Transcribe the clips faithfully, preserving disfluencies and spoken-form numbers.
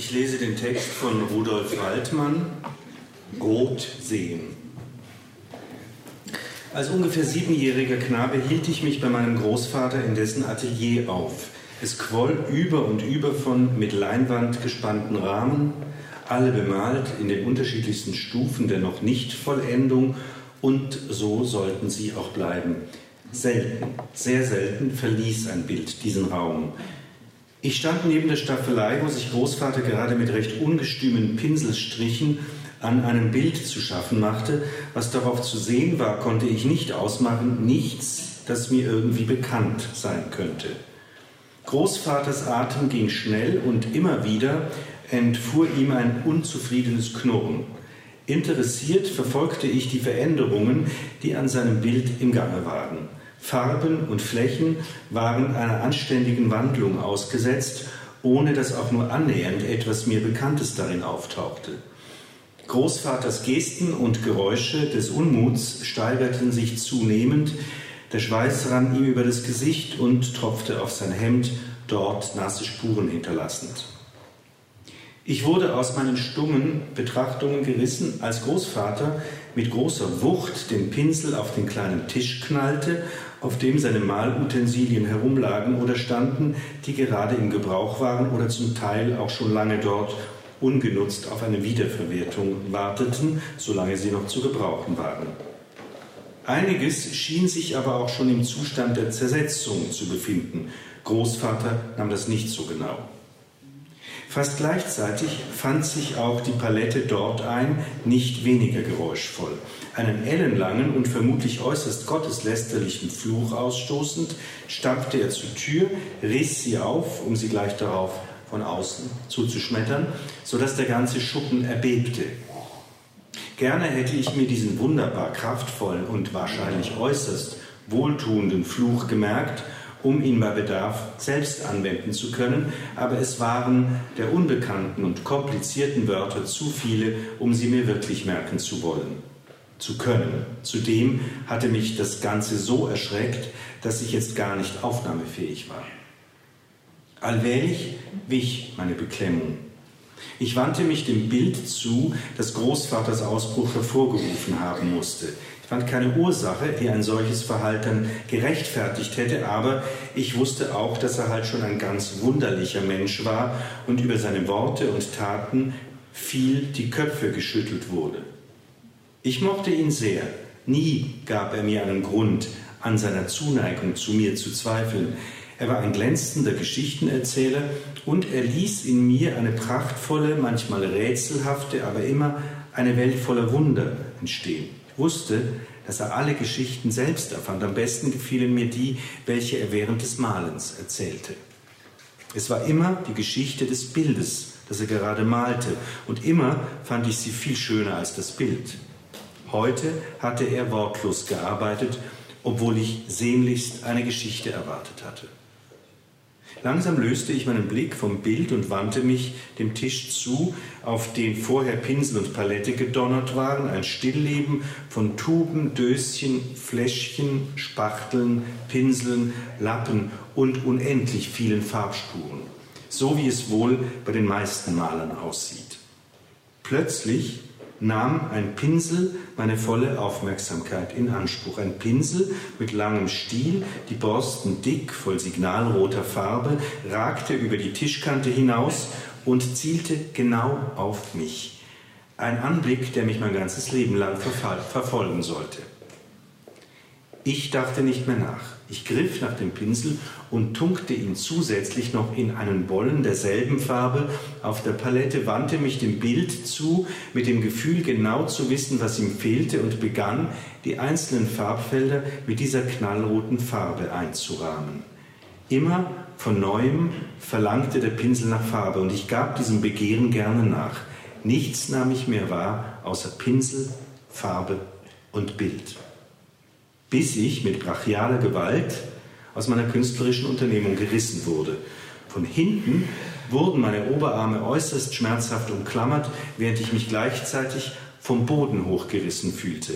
Ich lese den Text von Rudolf Waldmann, Rot sehen. Als ungefähr siebenjähriger Knabe hielt ich mich bei meinem Großvater in dessen Atelier auf. Es quoll über und über von mit Leinwand gespannten Rahmen, alle bemalt in den unterschiedlichsten Stufen der noch nicht Vollendung, und so sollten sie auch bleiben. Selten, sehr selten verließ ein Bild diesen Raum. Ich stand neben der Staffelei, wo sich Großvater gerade mit recht ungestümen Pinselstrichen an einem Bild zu schaffen machte. Was darauf zu sehen war, konnte ich nicht ausmachen, nichts, das mir irgendwie bekannt sein könnte. Großvaters Atem ging schnell und immer wieder entfuhr ihm ein unzufriedenes Knurren. Interessiert verfolgte ich die Veränderungen, die an seinem Bild im Gange waren. Farben und Flächen waren einer anständigen Wandlung ausgesetzt, ohne dass auch nur annähernd etwas mir Bekanntes darin auftauchte. Großvaters Gesten und Geräusche des Unmuts steigerten sich zunehmend, der Schweiß rann ihm über das Gesicht und tropfte auf sein Hemd, dort nasse Spuren hinterlassend. Ich wurde aus meinen stummen Betrachtungen gerissen, als Großvater mit großer Wucht den Pinsel auf den kleinen Tisch knallte, auf dem seine Malutensilien herumlagen oder standen, die gerade im Gebrauch waren oder zum Teil auch schon lange dort ungenutzt auf eine Wiederverwertung warteten, solange sie noch zu gebrauchen waren. Einiges schien sich aber auch schon im Zustand der Zersetzung zu befinden. Großvater nahm das nicht so genau. Fast gleichzeitig fand sich auch die Palette dort ein, nicht weniger geräuschvoll. Einen ellenlangen und vermutlich äußerst gotteslästerlichen Fluch ausstoßend, stampfte er zur Tür, riss sie auf, um sie gleich darauf von außen zuzuschmettern, sodass der ganze Schuppen erbebte. Gerne hätte ich mir diesen wunderbar kraftvollen und wahrscheinlich äußerst wohltuenden Fluch gemerkt, um ihn bei Bedarf selbst anwenden zu können, aber es waren der unbekannten und komplizierten Wörter zu viele, um sie mir wirklich merken zu wollen, zu können. Zudem hatte mich das Ganze so erschreckt, dass ich jetzt gar nicht aufnahmefähig war. Allmählich wich meine Beklemmung. Ich wandte mich dem Bild zu, das Großvaters Ausbruch hervorgerufen haben musste. Ich fand keine Ursache, die ein solches Verhalten gerechtfertigt hätte, aber ich wusste auch, dass er halt schon ein ganz wunderlicher Mensch war und über seine Worte und Taten viel die Köpfe geschüttelt wurde. Ich mochte ihn sehr. Nie gab er mir einen Grund, an seiner Zuneigung zu mir zu zweifeln. Er war ein glänzender Geschichtenerzähler und er ließ in mir eine prachtvolle, manchmal rätselhafte, aber immer eine Welt voller Wunder entstehen. Ich wusste, dass er alle Geschichten selbst erfand. Am besten gefielen mir die, welche er während des Malens erzählte. Es war immer die Geschichte des Bildes, das er gerade malte, und immer fand ich sie viel schöner als das Bild. Heute hatte er wortlos gearbeitet, obwohl ich sehnlichst eine Geschichte erwartet hatte. Langsam löste ich meinen Blick vom Bild und wandte mich dem Tisch zu, auf den vorher Pinsel und Palette gedonnert waren, ein Stillleben von Tuben, Döschen, Fläschchen, Spachteln, Pinseln, Lappen und unendlich vielen Farbspuren, so wie es wohl bei den meisten Malern aussieht. Plötzlich nahm ein Pinsel meine volle Aufmerksamkeit in Anspruch. Ein Pinsel mit langem Stiel, die Borsten dick, voll signalroter Farbe, ragte über die Tischkante hinaus und zielte genau auf mich. Ein Anblick, der mich mein ganzes Leben lang verfolgen sollte. Ich dachte nicht mehr nach. Ich griff nach dem Pinsel und tunkte ihn zusätzlich noch in einen Bollen derselben Farbe auf der Palette, wandte mich dem Bild zu, mit dem Gefühl, genau zu wissen, was ihm fehlte, und begann, die einzelnen Farbfelder mit dieser knallroten Farbe einzurahmen. Immer von Neuem verlangte der Pinsel nach Farbe, und ich gab diesem Begehren gerne nach. Nichts nahm ich mehr wahr, außer Pinsel, Farbe und Bild. Bis ich mit brachialer Gewalt aus meiner künstlerischen Unternehmung gerissen wurde. Von hinten wurden meine Oberarme äußerst schmerzhaft umklammert, während ich mich gleichzeitig vom Boden hochgerissen fühlte.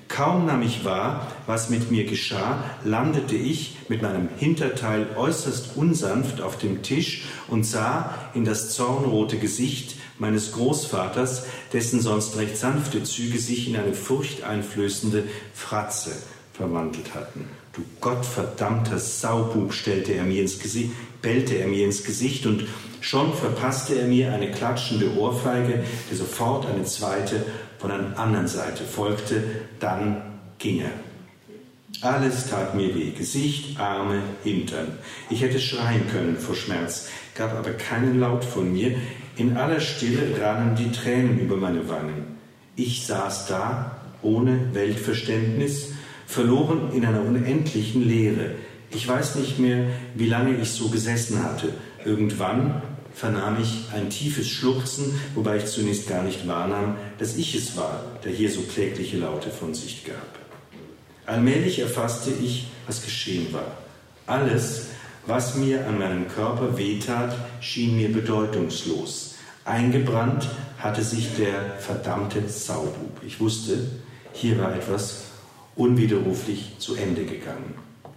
Kaum nahm ich wahr, was mit mir geschah, landete ich mit meinem Hinterteil äußerst unsanft auf dem Tisch und sah in das zornrote Gesicht meines Großvaters, dessen sonst recht sanfte Züge sich in eine furchteinflößende Fratze verwandelt hatten. »Du gottverdammter Saubub«, stellte er mir ins Gesicht, bellte er mir ins Gesicht, und schon verpasste er mir eine klatschende Ohrfeige, der sofort eine zweite von der anderen Seite folgte. Dann ging er. Alles tat mir weh, Gesicht, Arme, Hintern. Ich hätte schreien können vor Schmerz, gab aber keinen Laut von mir. In aller Stille rannen die Tränen über meine Wangen. Ich saß da, ohne Weltverständnis, verloren in einer unendlichen Leere. Ich weiß nicht mehr, wie lange ich so gesessen hatte. Irgendwann vernahm ich ein tiefes Schluchzen, wobei ich zunächst gar nicht wahrnahm, dass ich es war, der hier so klägliche Laute von sich gab. Allmählich erfasste ich, was geschehen war. Alles, was mir an meinem Körper wehtat, schien mir bedeutungslos. Eingebrannt hatte sich der verdammte Saubub. Ich wusste, hier war etwas unwiderruflich zu Ende gegangen.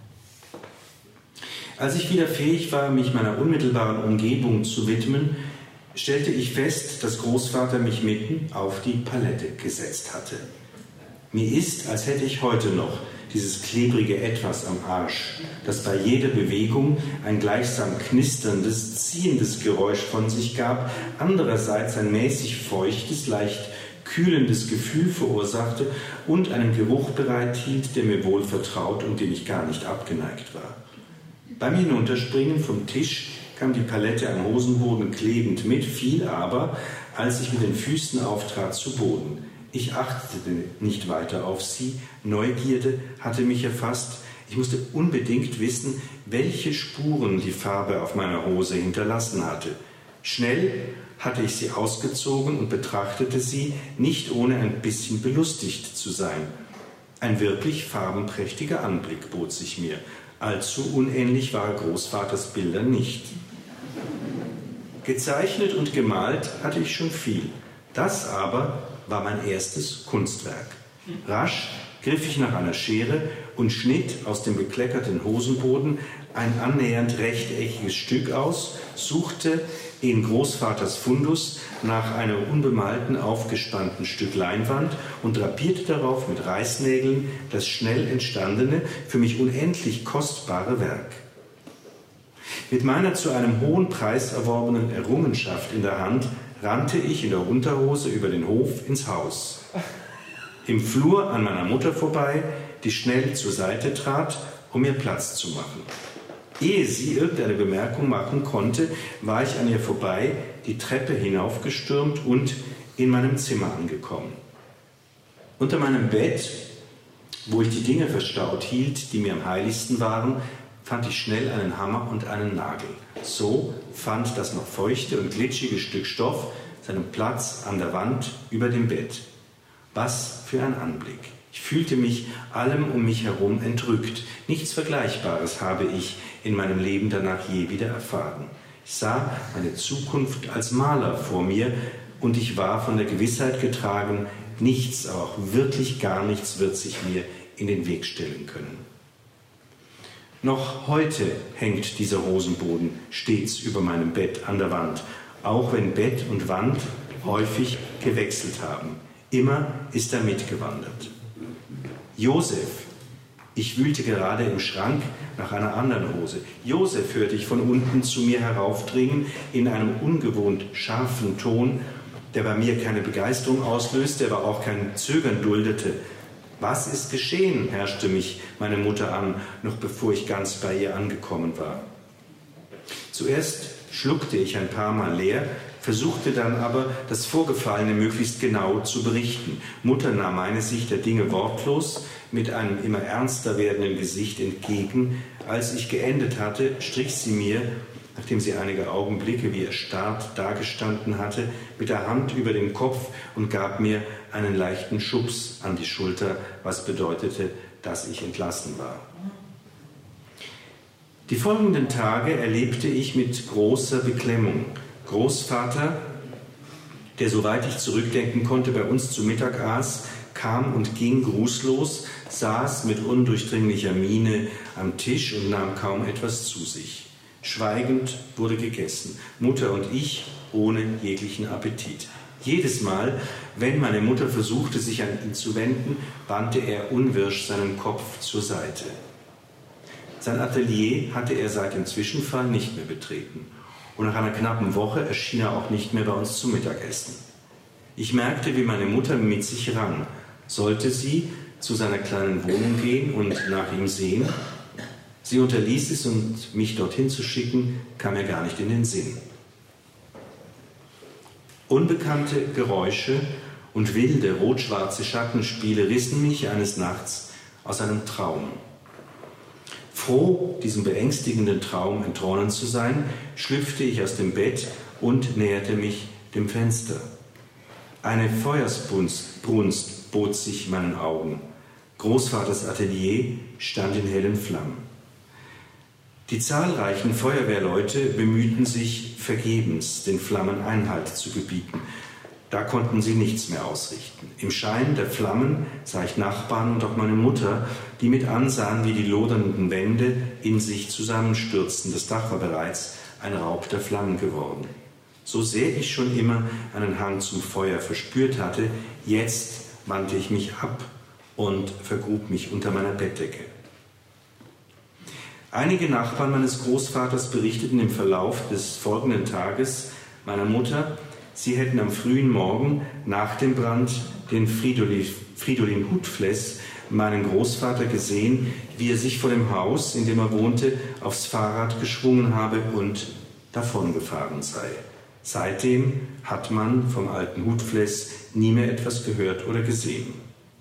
Als ich wieder fähig war, mich meiner unmittelbaren Umgebung zu widmen, stellte ich fest, dass Großvater mich mitten auf die Palette gesetzt hatte. Mir ist, als hätte ich heute noch dieses klebrige Etwas am Arsch, das bei jeder Bewegung ein gleichsam knisterndes, ziehendes Geräusch von sich gab, andererseits ein mäßig feuchtes, leicht kühlendes Gefühl verursachte und einen Geruch bereithielt, der mir wohl vertraut und dem ich gar nicht abgeneigt war. Beim Hinunterspringen vom Tisch kam die Palette am Hosenboden klebend mit, fiel aber, als ich mit den Füßen auftrat, zu Boden. Ich achtete nicht weiter auf sie, Neugierde hatte mich erfasst. Ich musste unbedingt wissen, welche Spuren die Farbe auf meiner Hose hinterlassen hatte. Schnell hatte ich sie ausgezogen und betrachtete sie, nicht ohne ein bisschen belustigt zu sein. Ein wirklich farbenprächtiger Anblick bot sich mir. Allzu unähnlich war Großvaters Bilder nicht. Gezeichnet und gemalt hatte ich schon viel. Das aber war mein erstes Kunstwerk. Rasch griff ich nach einer Schere und schnitt aus dem bekleckerten Hosenboden ein annähernd rechteckiges Stück aus, suchte in Großvaters Fundus nach einem unbemalten, aufgespannten Stück Leinwand und drapierte darauf mit Reißnägeln das schnell entstandene, für mich unendlich kostbare Werk. Mit meiner zu einem hohen Preis erworbenen Errungenschaft in der Hand rannte ich in der Unterhose über den Hof ins Haus. Im Flur an meiner Mutter vorbei, die schnell zur Seite trat, um mir Platz zu machen. Ehe sie irgendeine Bemerkung machen konnte, war ich an ihr vorbei, die Treppe hinaufgestürmt und in meinem Zimmer angekommen. Unter meinem Bett, wo ich die Dinge verstaut hielt, die mir am heiligsten waren, fand ich schnell einen Hammer und einen Nagel. So fand das noch feuchte und glitschige Stück Stoff seinen Platz an der Wand über dem Bett. Was für ein Anblick! Ich fühlte mich allem um mich herum entrückt. Nichts Vergleichbares habe ich in meinem Leben danach je wieder erfahren. Ich sah meine Zukunft als Maler vor mir und ich war von der Gewissheit getragen, nichts, aber auch wirklich gar nichts wird sich mir in den Weg stellen können. Noch heute hängt dieser Hosenboden stets über meinem Bett an der Wand, auch wenn Bett und Wand häufig gewechselt haben. Immer ist er mitgewandert. Josef, ich wühlte gerade im Schrank nach einer anderen Hose. Josef hörte ich von unten zu mir heraufdringen in einem ungewohnt scharfen Ton, der bei mir keine Begeisterung auslöste, aber auch kein Zögern duldete. Was ist geschehen, herrschte mich meine Mutter an, noch bevor ich ganz bei ihr angekommen war. Zuerst schluckte ich ein paar Mal leer, versuchte dann aber, das Vorgefallene möglichst genau zu berichten. Mutter nahm meine Sicht der Dinge wortlos, mit einem immer ernster werdenden Gesicht entgegen. Als ich geendet hatte, strich sie mir, nachdem sie einige Augenblicke wie erstarrt dagestanden hatte, mit der Hand über den Kopf und gab mir einen leichten Schubs an die Schulter, was bedeutete, dass ich entlassen war. Die folgenden Tage erlebte ich mit großer Beklemmung. Großvater, der, soweit ich zurückdenken konnte, bei uns zu Mittag aß, kam und ging grußlos, saß mit undurchdringlicher Miene am Tisch und nahm kaum etwas zu sich. Schweigend wurde gegessen, Mutter und ich ohne jeglichen Appetit. Jedes Mal, wenn meine Mutter versuchte, sich an ihn zu wenden, wandte er unwirsch seinen Kopf zur Seite. Sein Atelier hatte er seit dem Zwischenfall nicht mehr betreten. Und nach einer knappen Woche erschien er auch nicht mehr bei uns zum Mittagessen. Ich merkte, wie meine Mutter mit sich rang. Sollte sie zu seiner kleinen Wohnung gehen und nach ihm sehen? Sie unterließ es und mich dorthin zu schicken, kam mir gar nicht in den Sinn. Unbekannte Geräusche und wilde rot-schwarze Schattenspiele rissen mich eines Nachts aus einem Traum. Froh, diesem beängstigenden Traum entronnen zu sein, schlüpfte ich aus dem Bett und näherte mich dem Fenster. Eine Feuersbrunst bot sich meinen Augen. Großvaters Atelier stand in hellen Flammen. Die zahlreichen Feuerwehrleute bemühten sich vergebens, den Flammen Einhalt zu gebieten. Da konnten sie nichts mehr ausrichten. Im Schein der Flammen sah ich Nachbarn und auch meine Mutter, die mit ansahen, wie die lodernden Wände in sich zusammenstürzten. Das Dach war bereits ein Raub der Flammen geworden. So sehr ich schon immer einen Hang zum Feuer verspürt hatte, jetzt wandte ich mich ab und vergrub mich unter meiner Bettdecke. Einige Nachbarn meines Großvaters berichteten im Verlauf des folgenden Tages meiner Mutter, sie hätten am frühen Morgen nach dem Brand den Fridolin, Fridolin Hutfless, meinen Großvater, gesehen, wie er sich vor dem Haus, in dem er wohnte, aufs Fahrrad geschwungen habe und davongefahren sei. Seitdem hat man vom alten Hutfless nie mehr etwas gehört oder gesehen.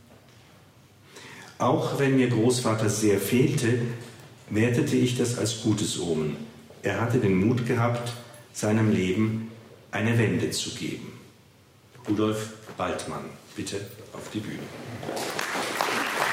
Auch wenn mir Großvater sehr fehlte, wertete ich das als gutes Omen. Er hatte den Mut gehabt, seinem Leben eine Wende zu geben. Rudolf Waldmann, bitte auf die Bühne.